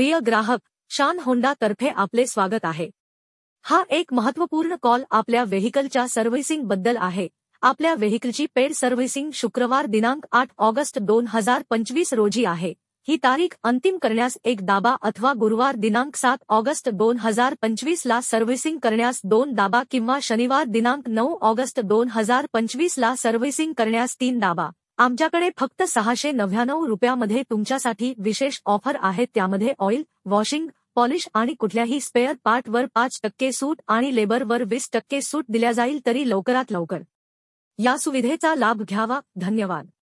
प्रिय ग्राहक, शान होंडा तर्फे आपले स्वागत आहे। हा एक महत्त्वपूर्ण कॉल आपल्या व्हेइकलच्या सर्व्हिसिंग बद्दल आहे। आपल्या व्हेइकलची पेड सर्व्हिसिंग शुक्रवार दिनांक 8 ऑगस्ट 2025 रोजी आहे। ही तारीख अंतिम करण्यास एक दाबा अथवा गुरुवार दिनांक 7 ऑगस्ट 2025 ला सर्व्हिसिंग करण्यास 2 दाबा किंवा शनिवार दिनांक 9 ऑगस्ट 2025 ला सर्व्हिसिंग करण्यास 3 दाबा। आमच्याकडे फक्त 699 रुपयामध्ये तुमच्यासाठी विशेष ऑफर आहे। त्यामध्ये ऑइल, वॉशिंग, पॉलिश आणि कुठल्याही स्पेअर पार्टवर 5% सूट आणि लेबरवर 20% सूट दिल्या जाईल। तरी लवकरात लवकर या सुविधेचा लाभ घ्यावा। धन्यवाद।